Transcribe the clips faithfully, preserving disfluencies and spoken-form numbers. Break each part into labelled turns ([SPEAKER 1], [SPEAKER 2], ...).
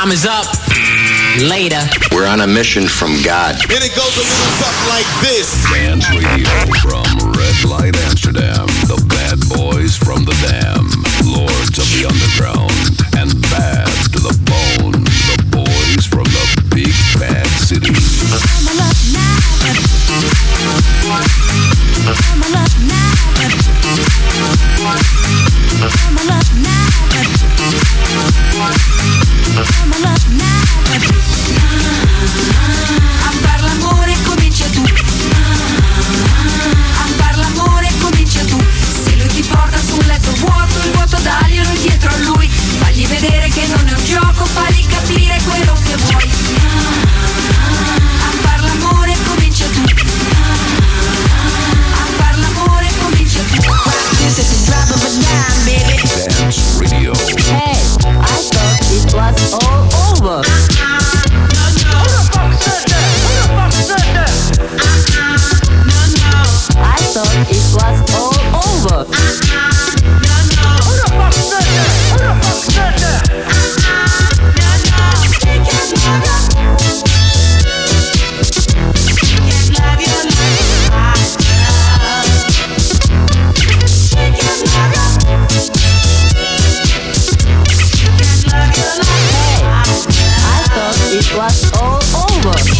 [SPEAKER 1] time is up. Later.
[SPEAKER 2] We're on a mission from God.
[SPEAKER 3] And it goes a little something like this.
[SPEAKER 4] Dance Radio from Red Light Amsterdam. The bad boys from the Dam. Lords of the Underground. And bad to the bone. The boys from the big bad city.
[SPEAKER 5] A far l'amore comincia tu. A far l'amore comincia tu. Se lui ti porta su un letto vuoto, il vuoto daglielo dietro a lui. Fagli vedere che non è un gioco, fagli capire quello che vuoi. A far l'amore comincia tu. A far l'amore comincia tu. This is the drop of a dime, baby.
[SPEAKER 4] Dance Radio.
[SPEAKER 6] Hey, I thought it was all over. I thought it was all over.
[SPEAKER 5] Who the fuck said that? Who the fuck said that? She can't love you. She can't love you like I do. She can't love you. She can't love you like I do.
[SPEAKER 6] I thought it was all over.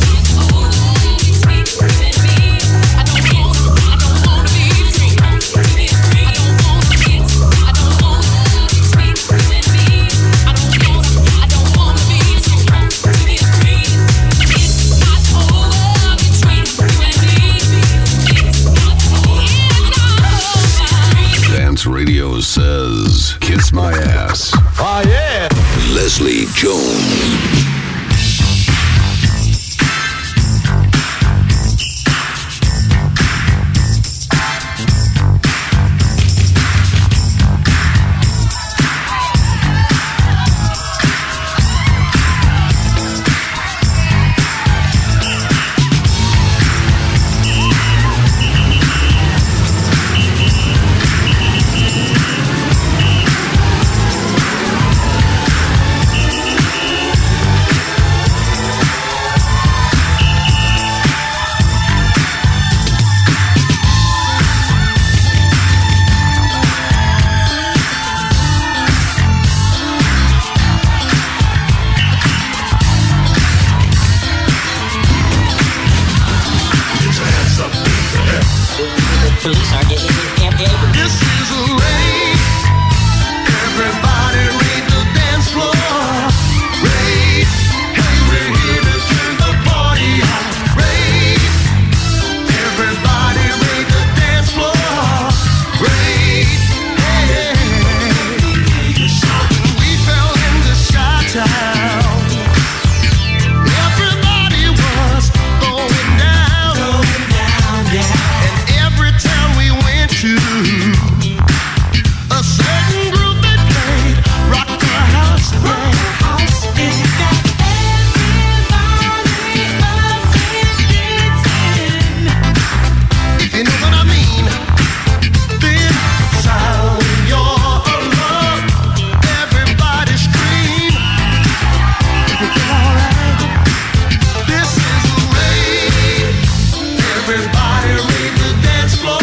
[SPEAKER 4] Radio says, kiss my ass.
[SPEAKER 3] Oh, yeah.
[SPEAKER 4] Leslie Jones.
[SPEAKER 1] Police are getting everywhere.
[SPEAKER 3] This is a race. Everybody raid the dance floor. Raid. Hey, we're here to turn the party on. Raid. Everybody raid the dance floor. Raid. Hey, we fell into Chi-Town. Everybody was going down. Going down, yeah. To a certain group that played rock the house, rock the house. It got everybody up and dancing. If you know what I mean, then sound your alarm. Everybody scream. If you feel alright, this is a raid. Everybody raid the dance floor.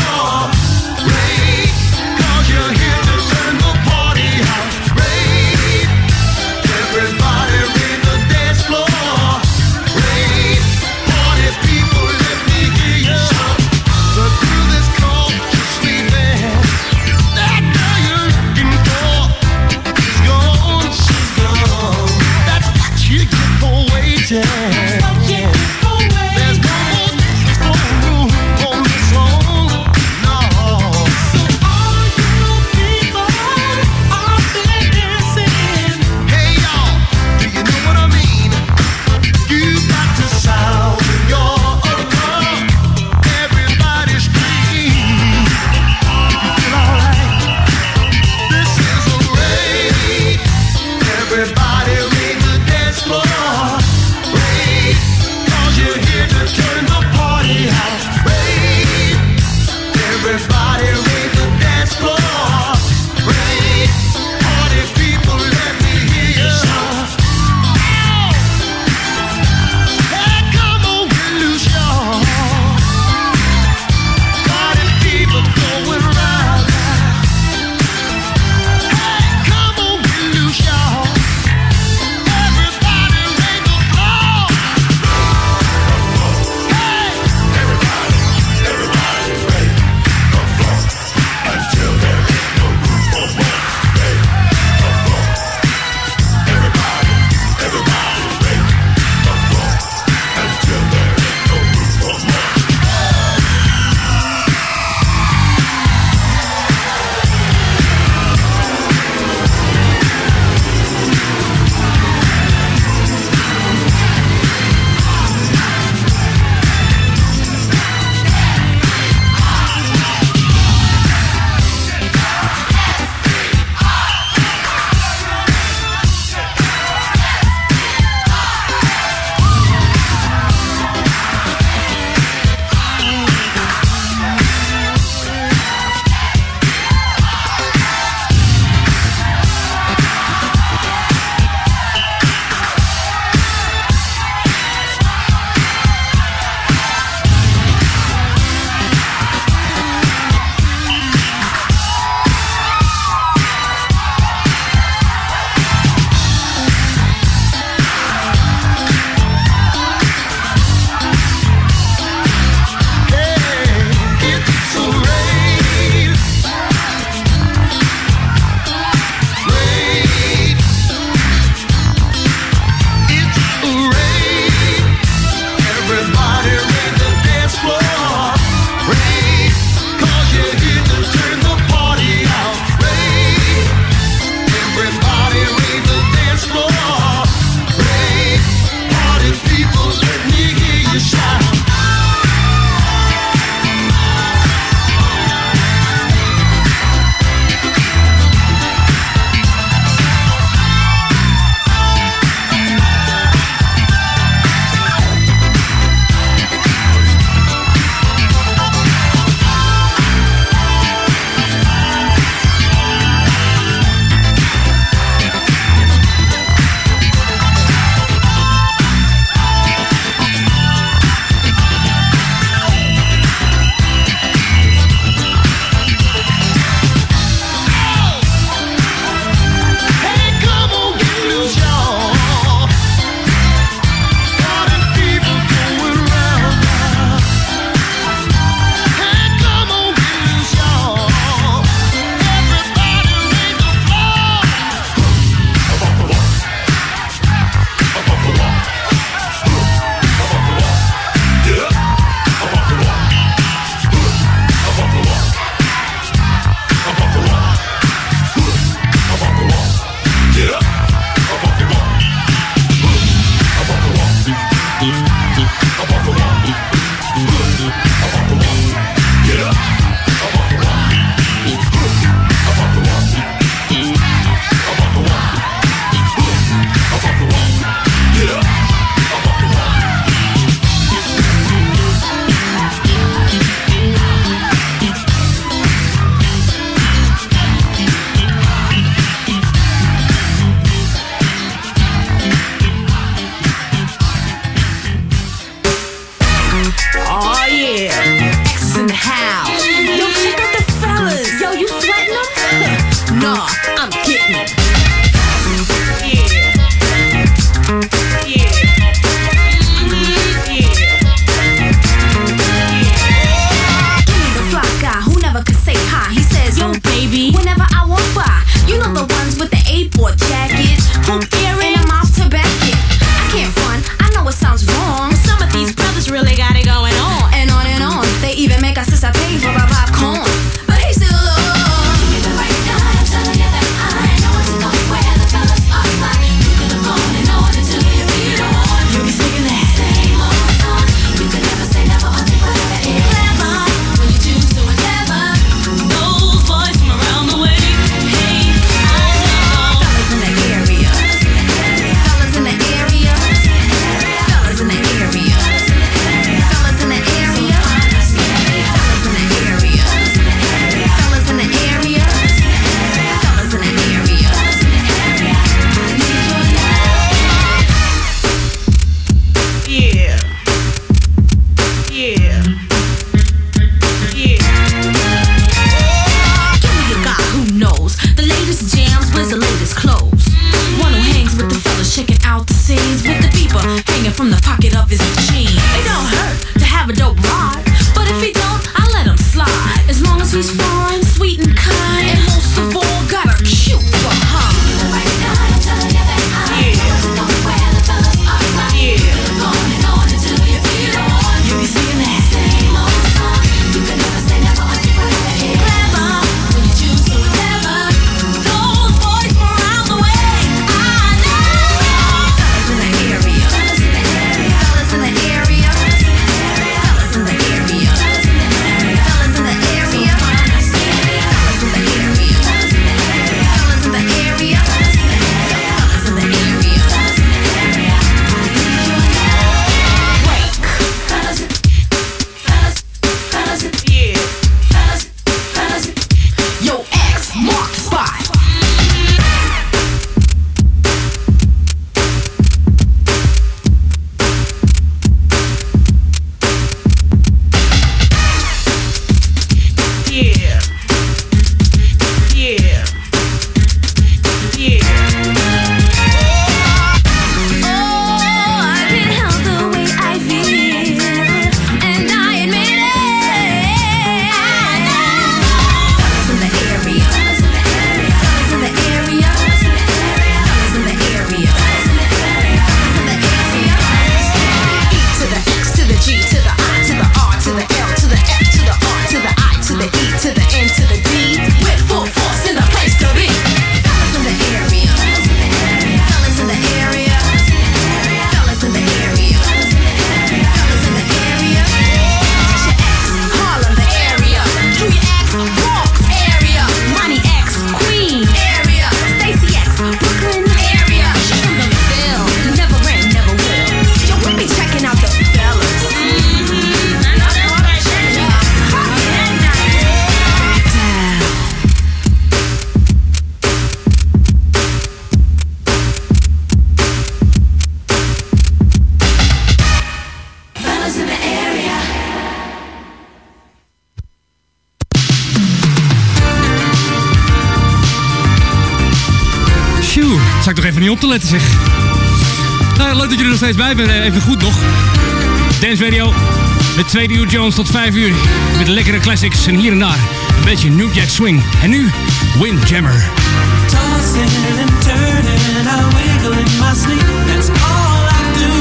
[SPEAKER 7] op te letten, zeg. Nou, leuk dat je er nog steeds bij bent. Even goed nog. Dance Radio. Met tweede uur Jones tot vijf uur. Met lekkere classics en hier en daar een beetje New Jack Swing. En nu Windjammer.
[SPEAKER 8] Tossing and turning, I wiggle in my sleep. That's all I do.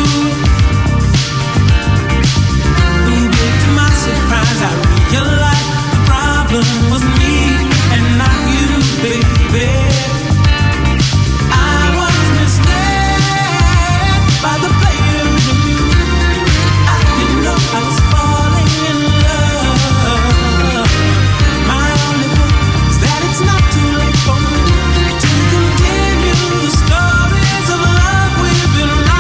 [SPEAKER 8] Ooh, big to my surprise, I realize the problem was me and not you, baby. I was misled by the players of you. I didn't know I was falling in love. My only hope is that it's not too late for me to continue the stories of love we've been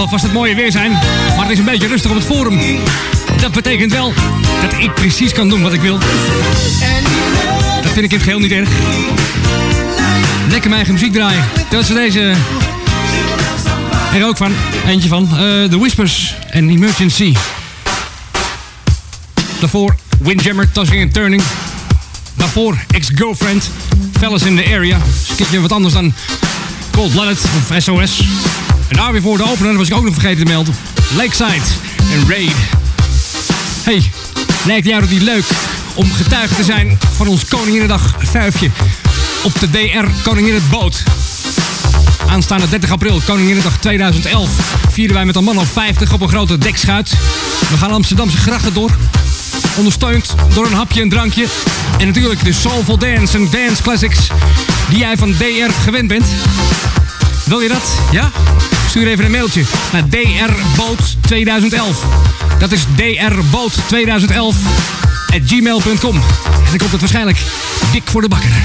[SPEAKER 7] alvast het mooie weer zijn. Maar het is een beetje rustig op het forum. Dat betekent wel dat ik precies kan doen wat ik wil. Dat vind ik in het geheel niet erg. Lekker mijn eigen muziek draaien. Dat ze deze er ook van. Eentje van. Uh, The Whispers en Emergency. Daarvoor Windjammer, Tossing and Turning. Daarvoor Ex-Girlfriend, Fellas in the Area. Skitje wat anders dan Cold Blooded of S O S. En daar weer voor de opener, was ik ook nog vergeten te melden. Lakeside en Raid. Hey, lijkt jou niet leuk om getuige te zijn van ons Koninginnedag vuifje op de D R Koninginnedboot? Aanstaande dertig april, Koninginnedag tweeduizend elf, vieren wij met een man of vijftig op een grote dekschuit. We gaan Amsterdamse grachten door, ondersteund door een hapje en drankje. En natuurlijk de soulful dance en dance classics die jij van D R gewend bent. Wil je dat? Ja? Stuur even een mailtje naar D R Boot tweeduizend elf. Dat is D R Boot tweeduizend elf at gmail punt com. En dan komt het waarschijnlijk dik voor de bakker.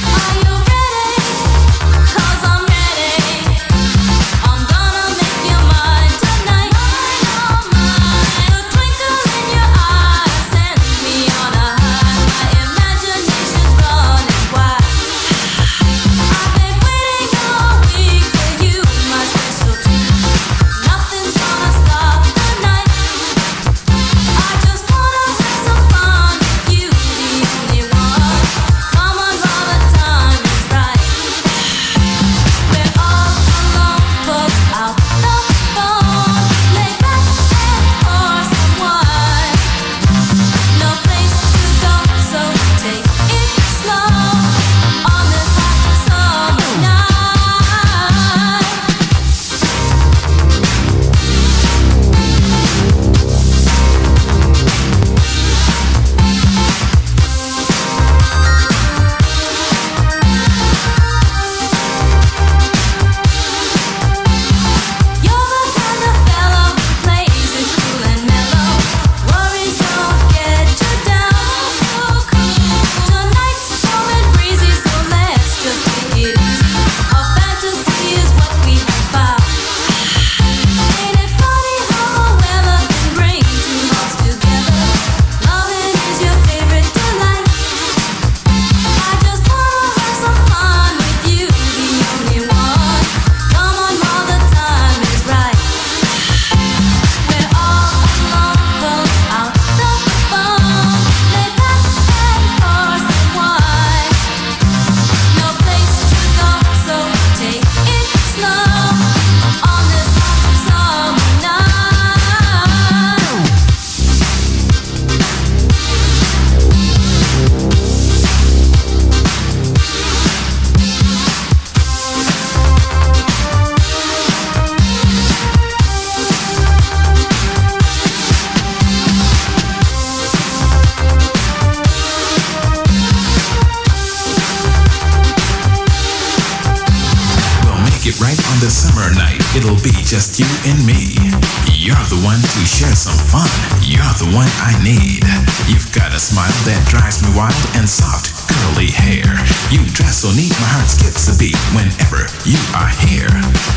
[SPEAKER 9] Just you and me. You're the one to share some fun. You're the one I need. You've got a smile that drives me wild and soft, curly hair. You dress so neat, my heart skips a beat whenever you are here.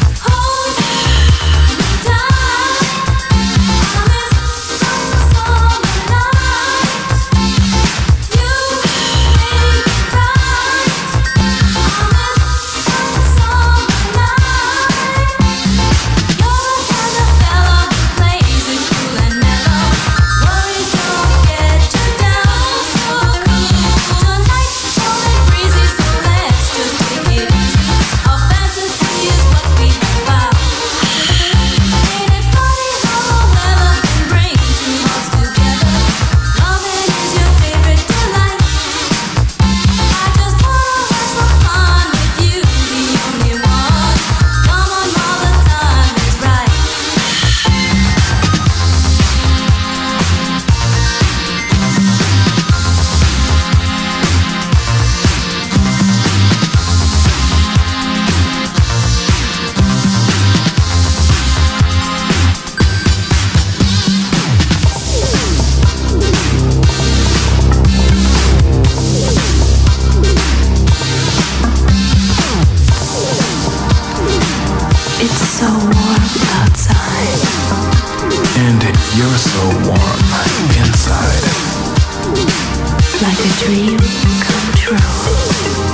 [SPEAKER 5] Hold me tight. I miss summer night. You make it right. I miss summer night. You're the kind of fella who plays it cool and mellow. Worries don't get you down. So cool tonight, cold and breezy, so let's just take it easy. Our fantasy is what we have.
[SPEAKER 9] so warm inside.
[SPEAKER 5] Like a dream come true.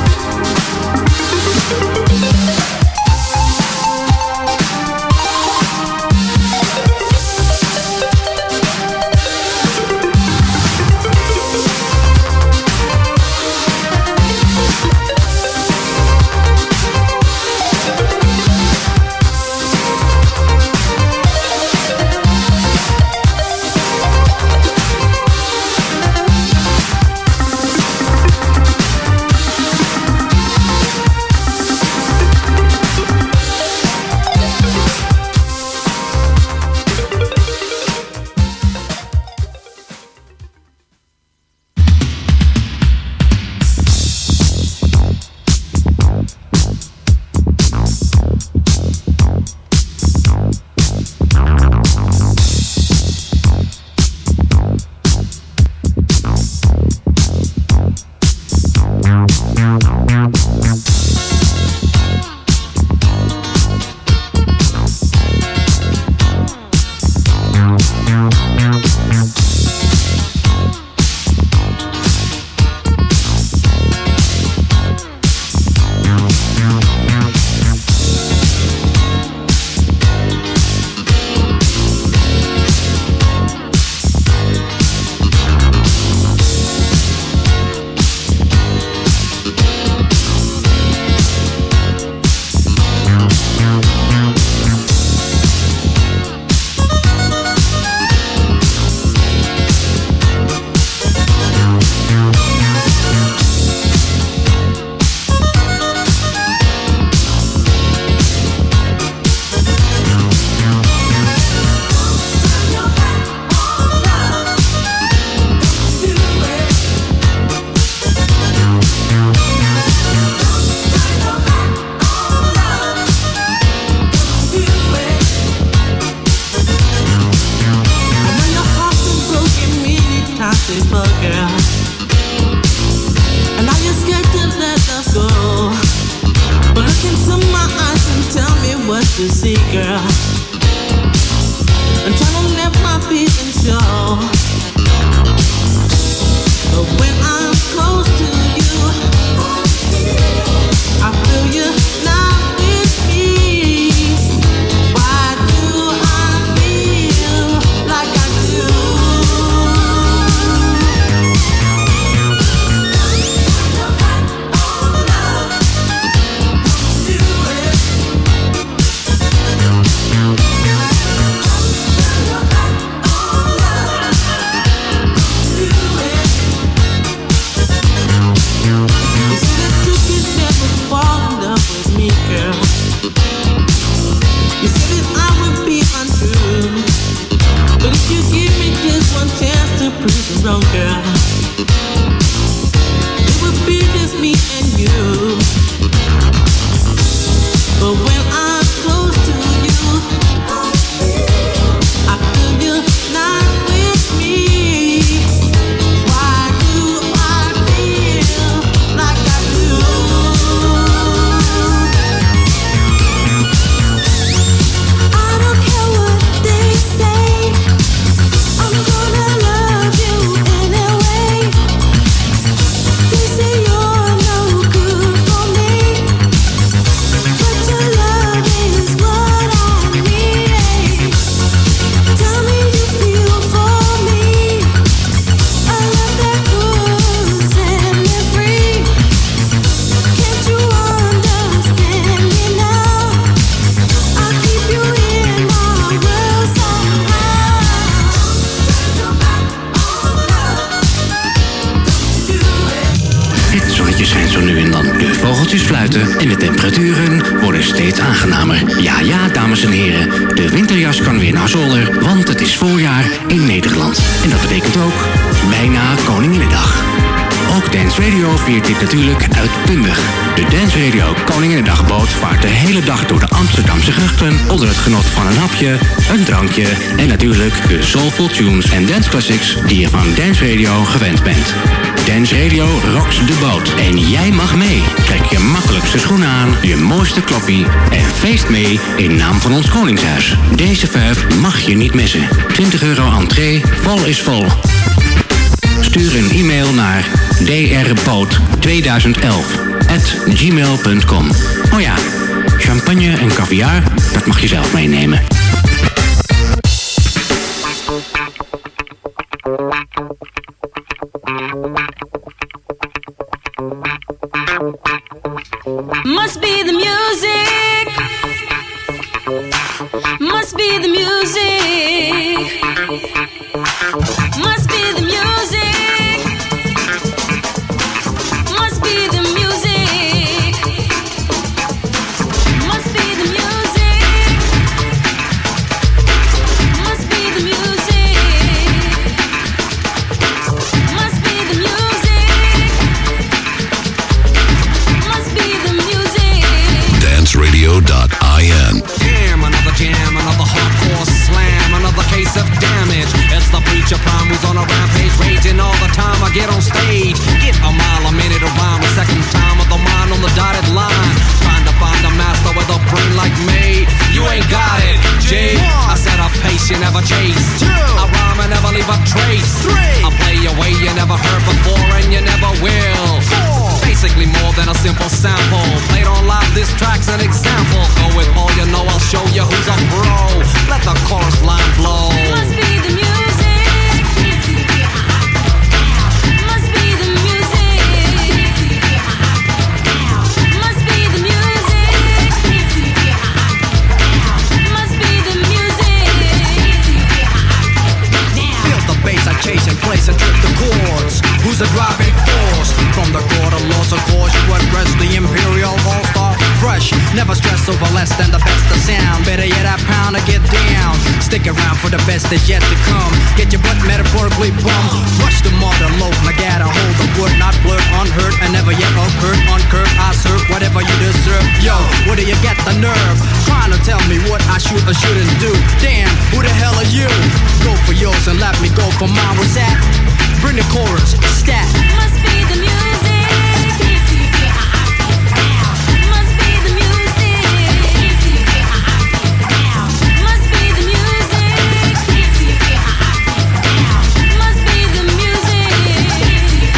[SPEAKER 10] vogeltjes fluiten en de temperaturen worden steeds aangenamer. Ja, ja, dames en heren, de winterjas kan weer naar zolder, want het is voorjaar in Nederland. En dat betekent ook bijna Koninginnedag. Ook Dance Radio viert dit natuurlijk uitbundig. De Dance Radio Koninginnedagboot vaart de hele dag door de Amsterdamse grachten onder het genot van een hapje, een drankje en natuurlijk de soulful tunes en dance classics die je van Dance Radio gewend bent. Dance Radio rocks de boot en jij mag mee. Trek je makkelijkste schoenen aan, je mooiste kloffie en feest mee in naam van ons Koningshuis. Deze vijf mag je niet missen. twintig euro entree, vol is vol. Stuur een e-mail naar d r boot tweeduizend elf at gmail punt com. Oh ja, champagne en caviar, dat mag je zelf meenemen.
[SPEAKER 8] Must be the music. Must be the music. Must be the music. Must be the music. Must be the music. Must be the music. Must be the music. Must be the music.
[SPEAKER 4] dance radio dot i n.
[SPEAKER 11] Jam, another jam, another hardcore slam, another case of damage. It's the preacher prime who's on a rampage, raging all the time. I get on stage, get a mile a minute to rhyme, a second time with the mind on the dotted line. Trying to find a master with a brain like me. You ain't got it, G. I said a pace you never chase. I rhyme and never leave a trace. I play a way you never heard before and you never will. Basically more than a simple sample. Played on live, this track's an example. Go with all you know, I'll show you who's a pro. Let the chorus line blow.
[SPEAKER 8] Must be the music. Must be the music. Must be the music. Must be the music.
[SPEAKER 11] Feel the bass, I chase and place and trip the chords. Who's the driving force? From the court of laws, of course, you address the imperial all-star fresh. Never stress over less than the best of sound. Better yet, I pound to get down. Stick around for the best that's yet to come. Get your butt metaphorically bummed. Rush the modern loaf, I gotta hold the wood, not blurred, unheard, and never yet occurred. Uncurved, I serve whatever you deserve. Yo, where do you get the nerve? Trying to tell me what I should or shouldn't do. Damn, who the hell are you? Go for yours and let me go for mine. What's that? Bring the chorus, stat.
[SPEAKER 8] Must be the music. Must be the music. Must be the music. Must be the music.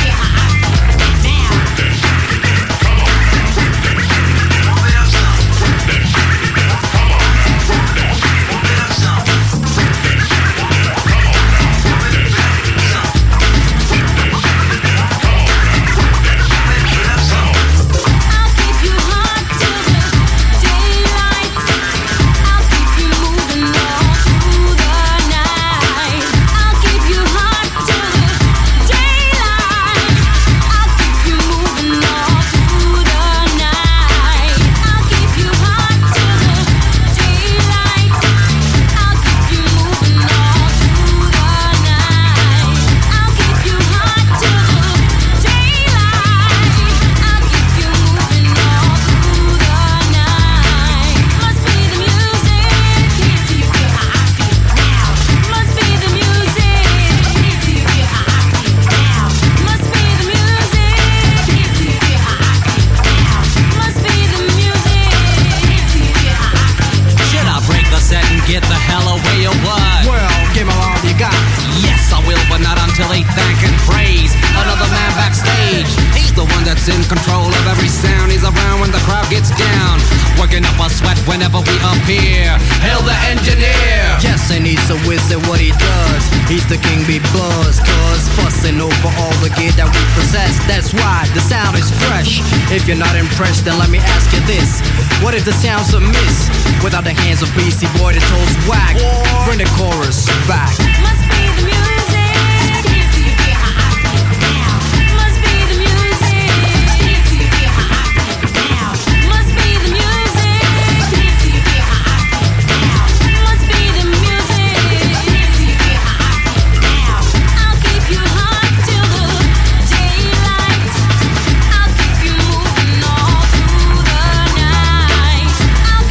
[SPEAKER 11] whenever we appear. Hail the engineer.
[SPEAKER 12] Yes, and he's a wizard, what he does. He's the king, be buzz, cuz fussing over all the gear that we possess. That's why the sound is fresh. If you're not impressed, then let me ask you this. What if the sound's amiss? Without the hands of Beastie Boy, the toes whack. Bring the chorus back.
[SPEAKER 8] Must be the music.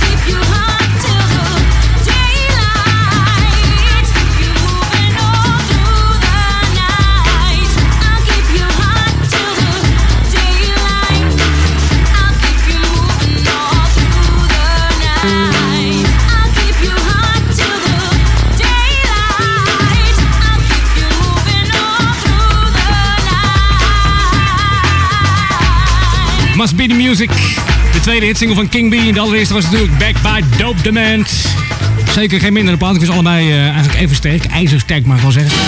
[SPEAKER 8] Till the daylight, keep you moving all through
[SPEAKER 7] Music. De tweede hitsingle van King B. En de allereerste was natuurlijk Back by Dope Demand. Zeker geen mindere plaat. Ik was allebei uh, eigenlijk even sterk. IJzersterk mag ik wel zeggen.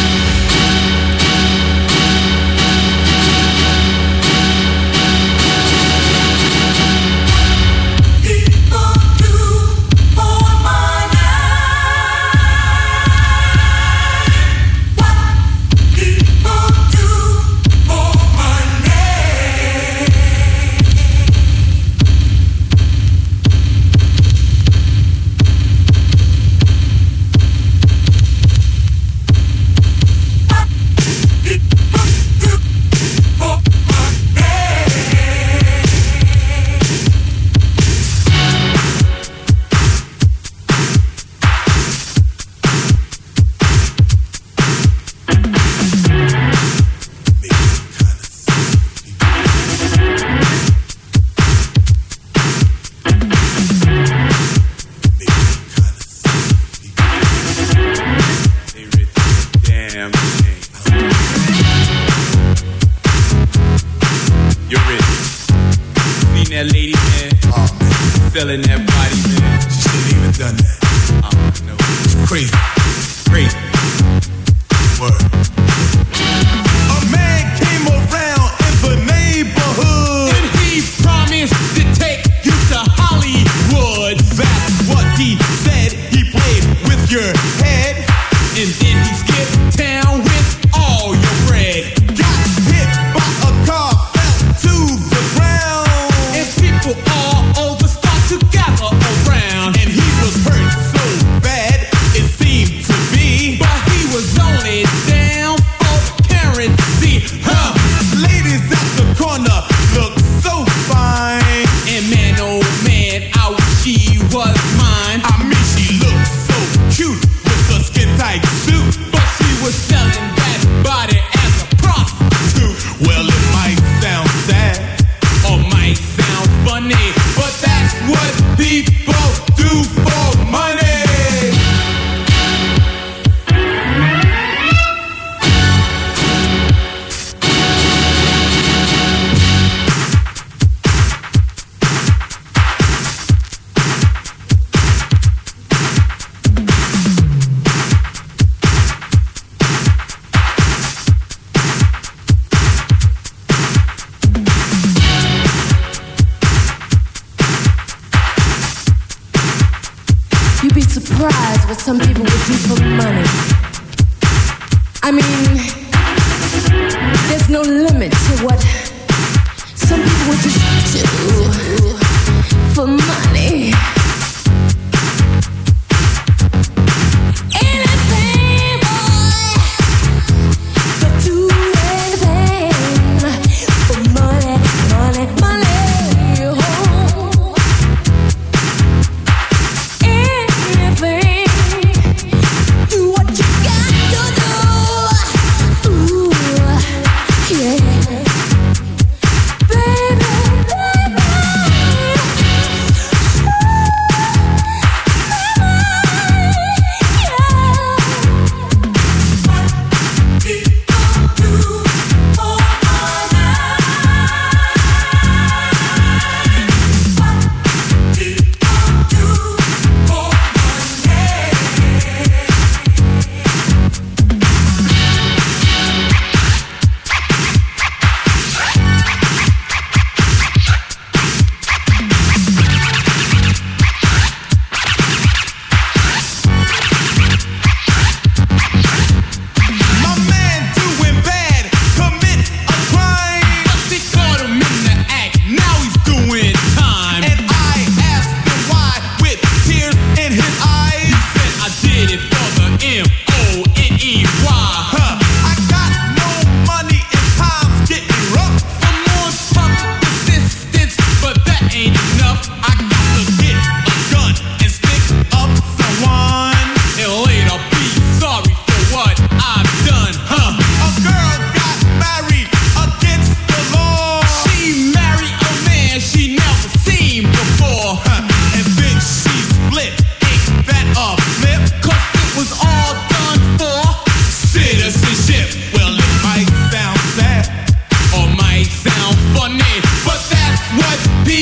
[SPEAKER 13] P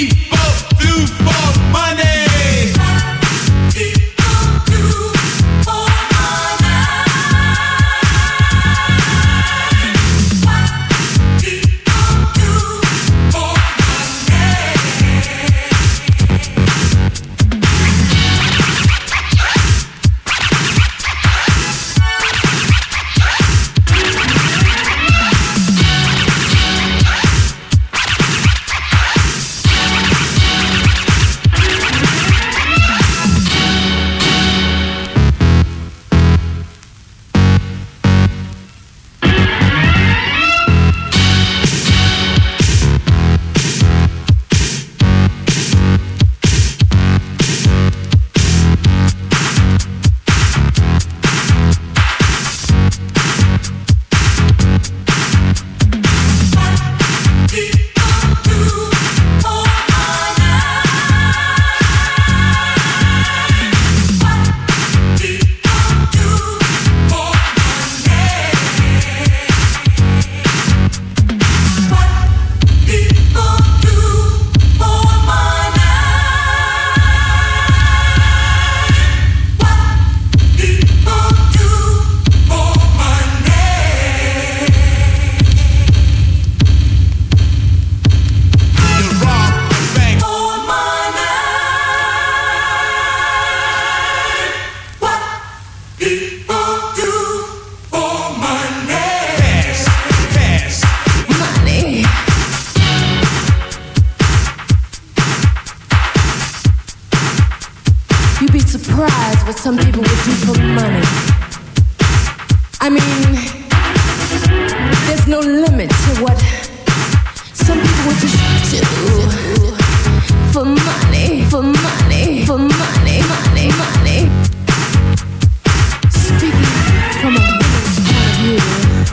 [SPEAKER 13] surprised what some people would do for money. I mean, there's no limit to what some people would just do for money, for money, for money, money, money. Speaking from a woman's point of view,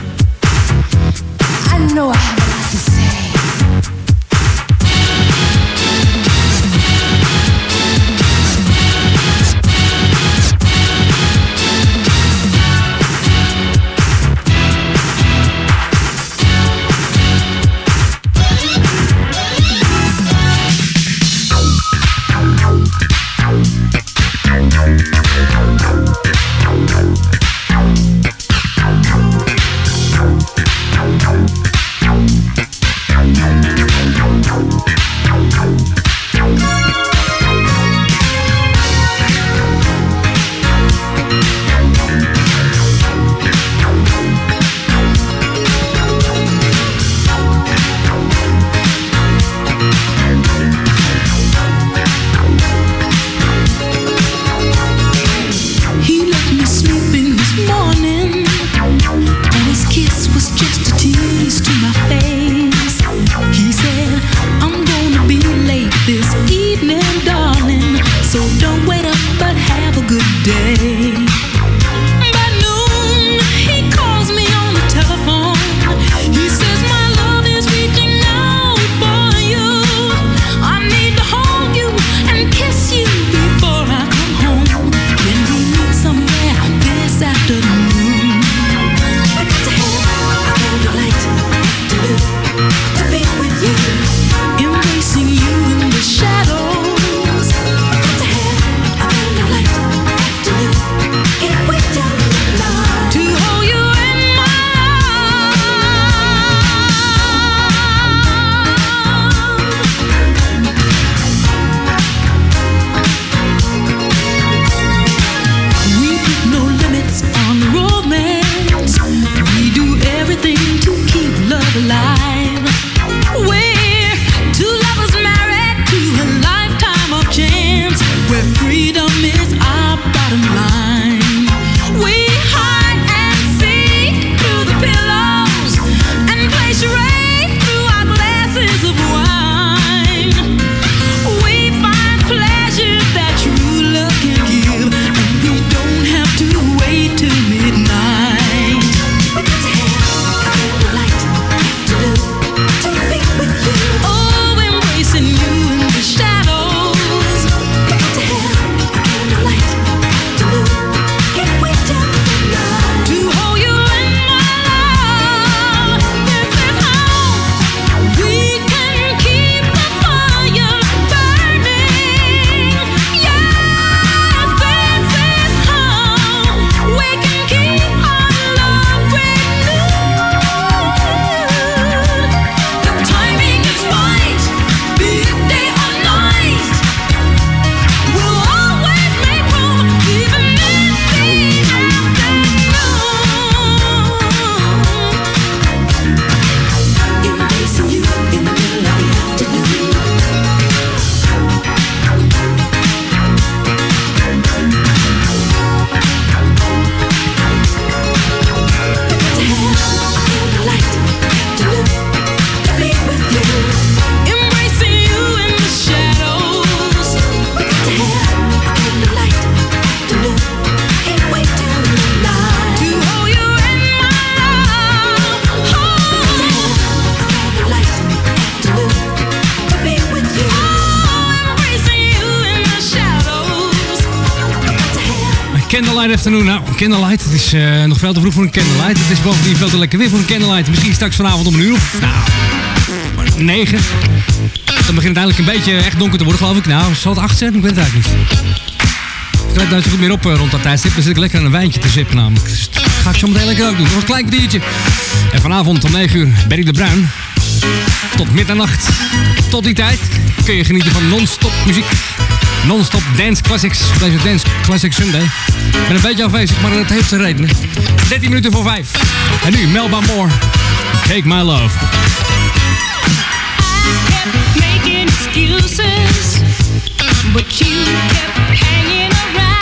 [SPEAKER 13] I know I have a lot to say.
[SPEAKER 7] Candlelight Afternoon. Nou, Candlelight, het is uh, nog veel te vroeg voor een Candlelight. Het is bovendien veel te lekker weer voor een Candlelight. Misschien straks vanavond om een uur of, nou, negen. Dan begint het eindelijk een beetje echt donker te worden, geloof ik. Nou, zal het acht zijn? Ik weet het eigenlijk niet. Ik let nou zo goed meer op uh, rond dat tijdstip. Dan zit ik lekker aan een wijntje te zippen namelijk. Dus dat ga ik zo meteen lekker ook doen. Nog een klein kwartiertje. En vanavond om negen uur, Berry de Bruin. Tot middernacht. Tot die tijd kun je genieten van non-stop muziek. Non-stop dance classics. Deze Dance Classic Sunday. Ik ben een beetje afwezig, maar dat heeft zijn redenen. dertien minuten voor vijf. En nu Melba Moore. Take My Love.
[SPEAKER 14] I kept making excuses, but you kept hanging around.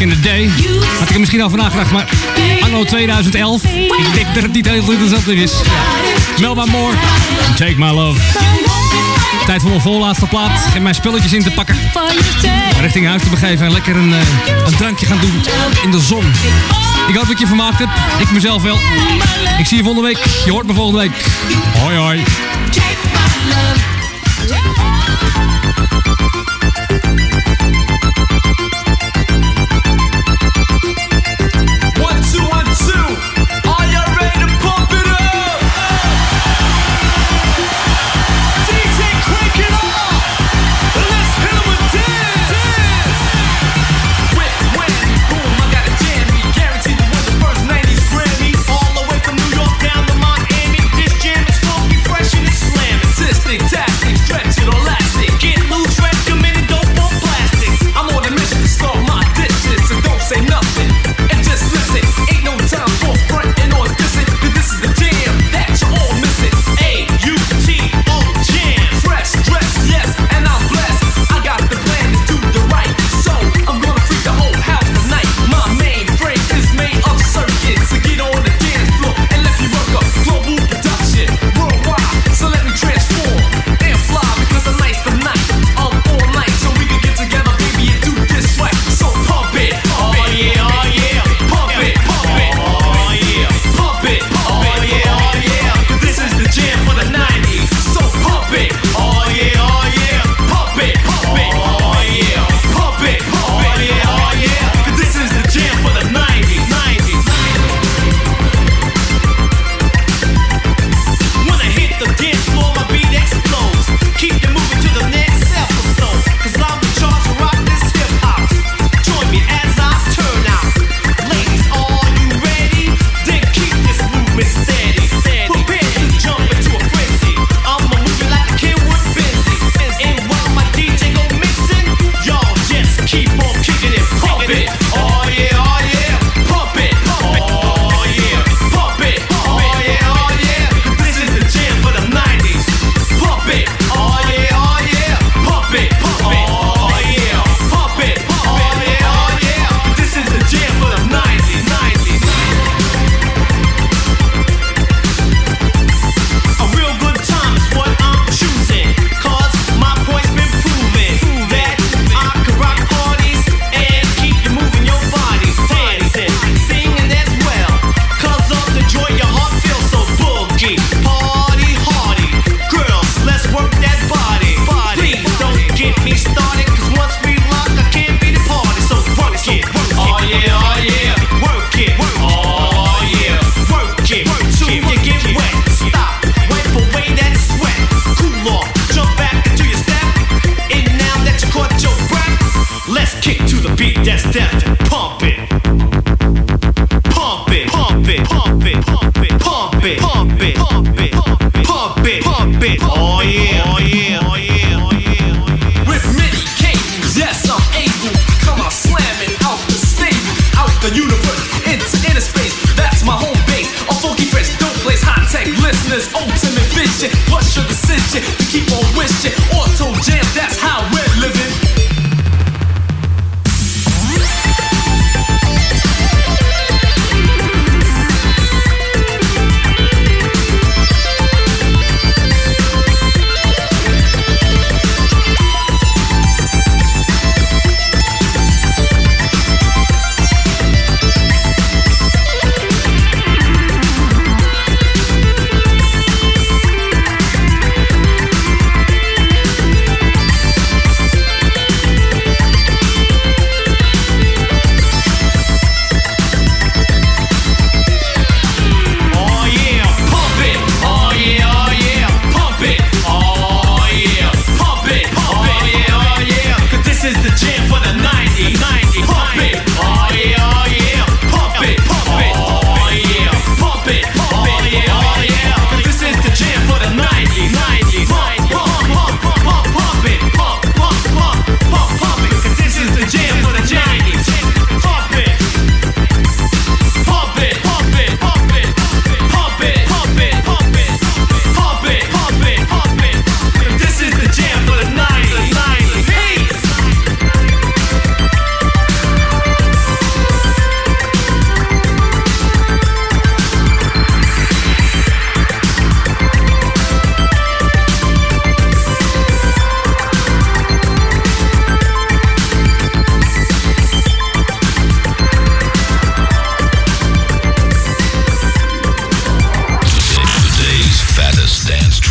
[SPEAKER 7] in the day. Had ik er misschien al vandaag gedacht, maar anno tweeduizend elf. Ik denk dat het niet heel interessant is. Melba Moore, Take My Love. Tijd voor mijn voorlaatste plaat. Geef mijn spulletjes in te pakken. Richting huis te begeven en lekker een, uh, een drankje gaan doen in de zon. Ik hoop dat je vermaakt hebt. Ik mezelf wel. Ik zie je volgende week. Je hoort me volgende week. Hoi hoi.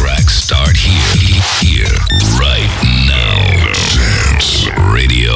[SPEAKER 4] tracks start here, here, right now. Dance Radio.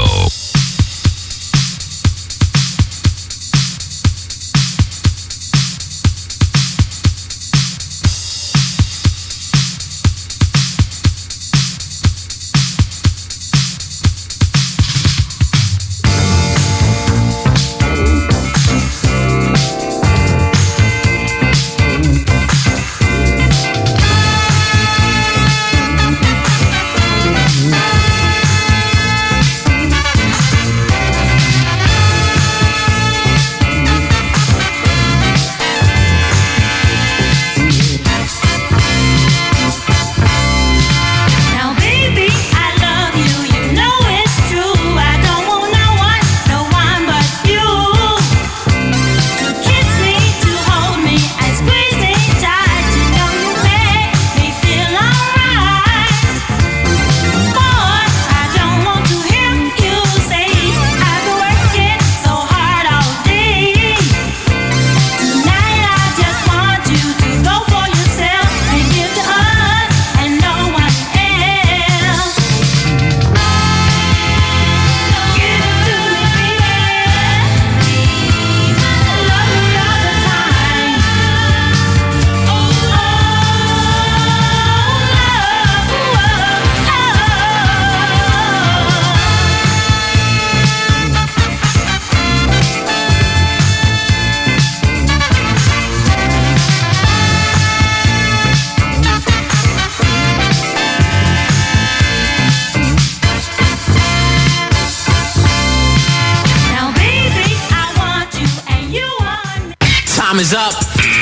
[SPEAKER 1] Time is up.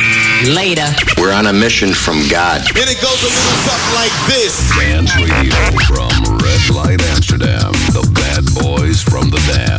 [SPEAKER 1] Later.
[SPEAKER 2] We're on a mission from God.
[SPEAKER 14] And it goes a little something like this.
[SPEAKER 4] Dance Radio from Red Light Amsterdam. The bad boys from the dam.